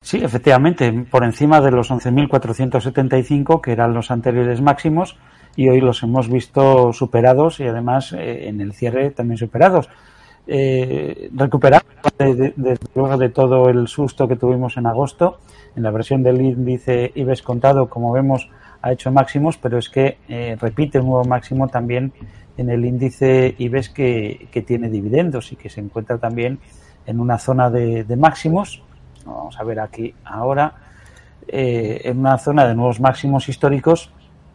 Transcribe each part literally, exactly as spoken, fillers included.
Sí, efectivamente, por encima de los once mil cuatrocientos setenta y cinco, que eran los anteriores máximos, y hoy los hemos visto superados y además eh, en el cierre también superados. Eh, recuperar desde de, luego de todo el susto que tuvimos en agosto, en la versión del índice IBEX contado, como vemos, ha hecho máximos, pero es que eh, repite un nuevo máximo también en el índice IBEX que, que tiene dividendos y que se encuentra también en una zona de, de máximos. Vamos a ver aquí ahora, eh, en una zona de nuevos máximos históricos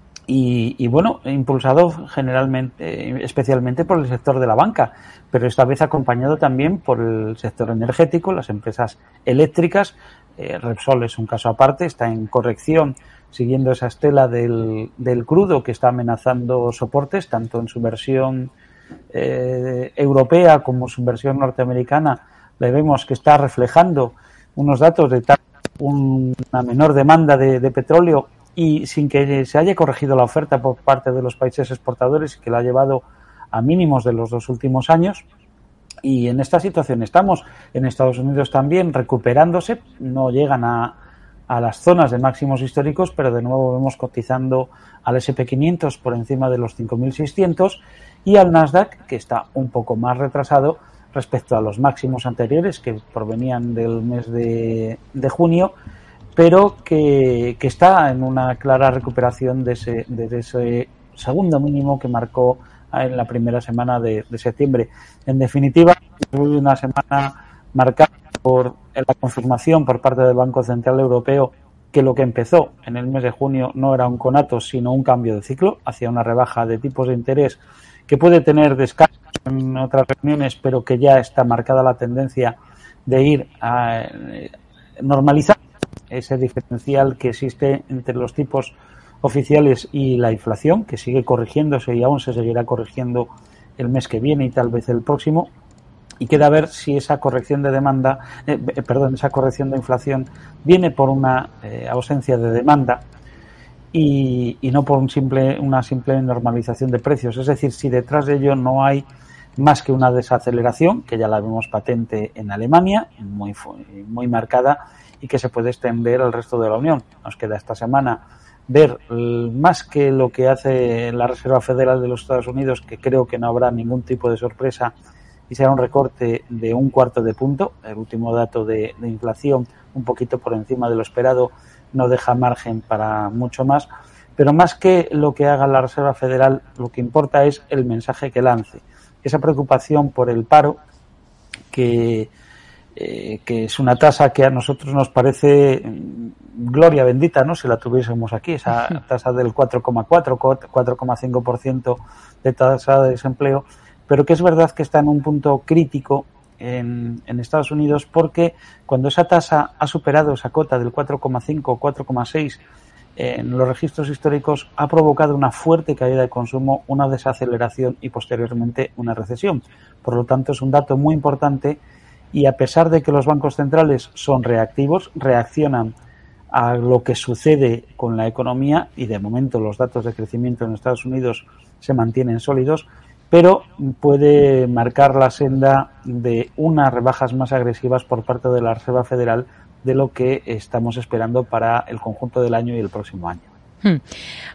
y, y bueno, impulsado generalmente, especialmente por el sector de la banca, pero esta vez acompañado también por el sector energético, las empresas eléctricas. eh, Repsol es un caso aparte, está en corrección siguiendo esa estela del, del crudo que está amenazando soportes, tanto en su versión eh, europea como su versión norteamericana. Le vemos que está reflejando unos datos de tal, una menor demanda de, de petróleo y sin que se haya corregido la oferta por parte de los países exportadores, que la ha llevado a mínimos de los dos últimos años. Y en esta situación estamos. En Estados Unidos también recuperándose, no llegan a, a las zonas de máximos históricos, pero de nuevo vemos cotizando al ese and pe quinientos por encima de los cinco mil seiscientos y al Nasdaq, que está un poco más retrasado respecto a los máximos anteriores que provenían del mes de, de junio, pero que, que está en una clara recuperación de ese, de ese segundo mínimo que marcó en la primera semana de, de septiembre. En definitiva, es una semana marcada por la confirmación por parte del Banco Central Europeo que lo que empezó en el mes de junio no era un conato, sino un cambio de ciclo hacia una rebaja de tipos de interés que puede tener descansos en otras reuniones, pero que ya está marcada la tendencia de ir a normalizar ese diferencial que existe entre los tipos oficiales y la inflación, que sigue corrigiéndose y aún se seguirá corrigiendo el mes que viene y tal vez el próximo, y queda ver si esa corrección de demanda, eh, perdón, esa corrección de inflación viene por una eh, ausencia de demanda y, y no por un simple, una simple normalización de precios. Es decir, si detrás de ello no hay más que una desaceleración, que ya la vemos patente en Alemania, muy, muy marcada, y que se puede extender al resto de la Unión. Nos queda esta semana ver más que lo que hace la Reserva Federal de los Estados Unidos, que creo que no habrá ningún tipo de sorpresa y será un recorte de un cuarto de punto. El último dato de, de inflación, un poquito por encima de lo esperado, no deja margen para mucho más. Pero más que lo que haga la Reserva Federal, lo que importa es el mensaje que lance. Esa preocupación por el paro, que Eh, que es una tasa que a nosotros nos parece gloria bendita, ¿no? Si la tuviésemos aquí, esa tasa del cuatro coma cuatro, cuatro coma cinco por ciento de tasa de desempleo, pero que es verdad que está en un punto crítico en, en Estados Unidos, porque cuando esa tasa ha superado esa cota del cuatro coma cinco, cuatro coma seis en los registros históricos, ha provocado una fuerte caída de consumo, una desaceleración y posteriormente una recesión. Por lo tanto, es un dato muy importante. Y a pesar de que los bancos centrales son reactivos, reaccionan a lo que sucede con la economía y de momento los datos de crecimiento en Estados Unidos se mantienen sólidos, pero puede marcar la senda de unas rebajas más agresivas por parte de la Reserva Federal de lo que estamos esperando para el conjunto del año y el próximo año. Hmm.